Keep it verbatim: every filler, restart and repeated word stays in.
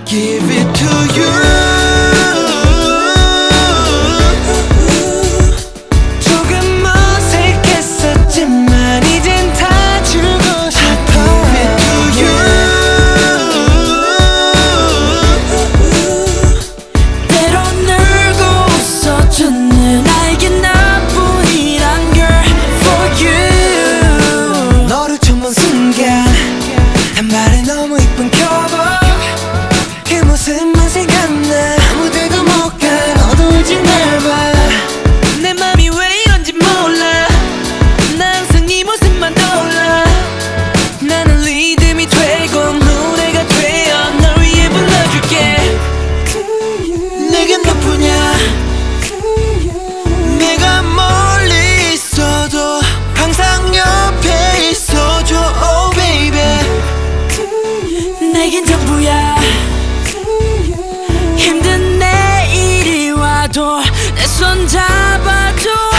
Give it to you. 조금 어색했었지만 이젠 다 주고 싶어. Give it to you. 때론 울고 웃어주는 나에게 나뿐이란 girl for you. 너를 처음 본 순간 단발에 너무 이쁜 커버 그 모습만 생각나. 아무데도 못 가 너도 울지 말봐. 내 맘이 왜 이런지 몰라. 나 항상 네 모습만 떠올라. 나는 리듬이 되고 노래가 되어 널 위해 불러줄게. 내겐 너뿐이야. 내가 멀리 있어도 항상 옆에 있어줘. Oh baby. 내겐 전부야. 힘든 내일이 와도 내 손 잡아줘.